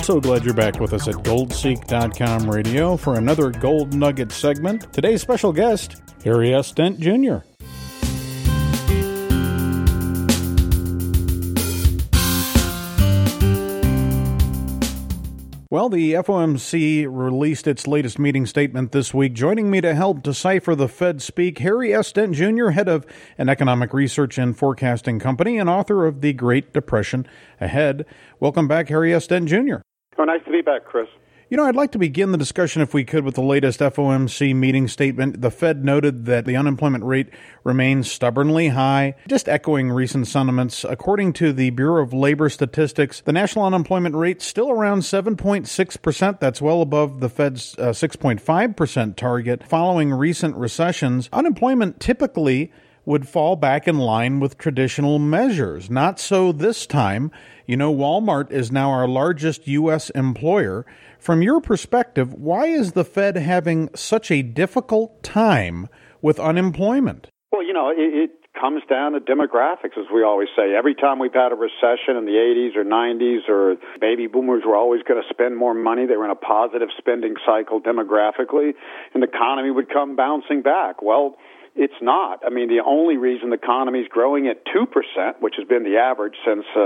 So glad you're back with us at goldseek.com radio for another Gold Nugget segment. Today's special guest, Harry S. Dent Jr. Well, the FOMC released its latest meeting statement this week. Joining me to help decipher the Fed speak, Harry S. Dent Jr., head of an economic research and forecasting company and author of The Great Depression Ahead. Welcome back, Harry S. Dent Jr. Oh, nice to be back, Chris. You know, I'd like to begin the discussion, if we could, with the latest FOMC meeting statement. The Fed noted that the unemployment rate remains stubbornly high. Just echoing recent sentiments, according to the Bureau of Labor Statistics, the national unemployment rate still around 7.6%. That's well above the Fed's 6.5% target. Following recent recessions, unemployment typically would fall back in line with traditional measures. Not so this time. You know, Walmart is now our largest U.S. employer. From your perspective, why is the Fed having such a difficult time with unemployment? Well, you know, it comes down to demographics, as we always say. Every time we've had a recession in the 80s or 90s, or baby boomers were always going to spend more money, they were in a positive spending cycle demographically, and the economy would come bouncing back. Well, it's not. I mean, the only reason the economy is growing at 2%, which has been the average since